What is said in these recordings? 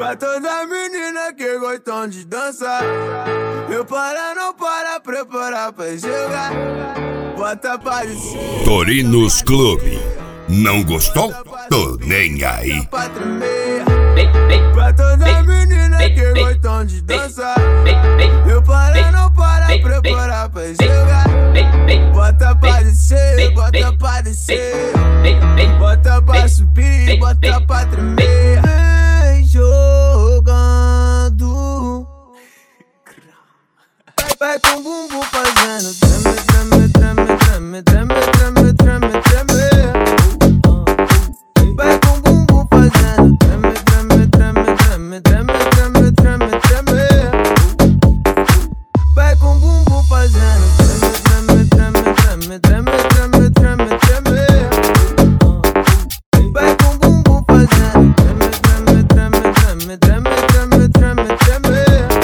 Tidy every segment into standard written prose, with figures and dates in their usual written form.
Pra toda menina que gostam de dançar, eu para, não para, preparar pra jogar. Bota pra descer. Torinos Clube. Não gostou? Tô nem aí. Pra tremer. Pra toda menina que gostam de dançar, eu para, não para, preparar pra jogar. Bota pra descer, bota pra descer. Bota pra subir, bota pra tremer. Vem jogando. Vai com o bumbum fazendo treme, treme, treme, treme, treme, treme, treme, treme. Vai com o bumbum fazendo treme, treme, treme, treme, treme, treme, treme, treme. Vai com o bumbum fazendo treme, treme, treme, treme, treme, treme, treme. Vai com o bumbum fazendo treme, treme, treme, treme, treme, treme, treme.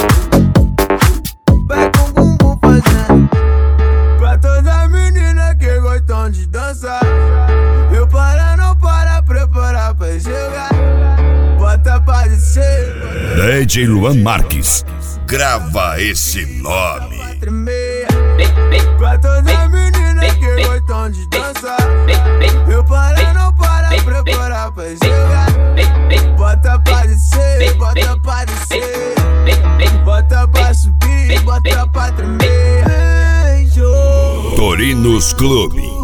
Vai com o bumbum fazendo. Pra toda menina que gostam de dançar, eu para, não para, preparar pra jogar. Bota pra descer. DJ Luan Marques. Grava esse nome. Pra toda menina que gostam de dançar, eu para, não para, preparar pra jogar. Bota pra descer, bota pra descer. Bota pra subir, bota pra tremer. Torinos Clube.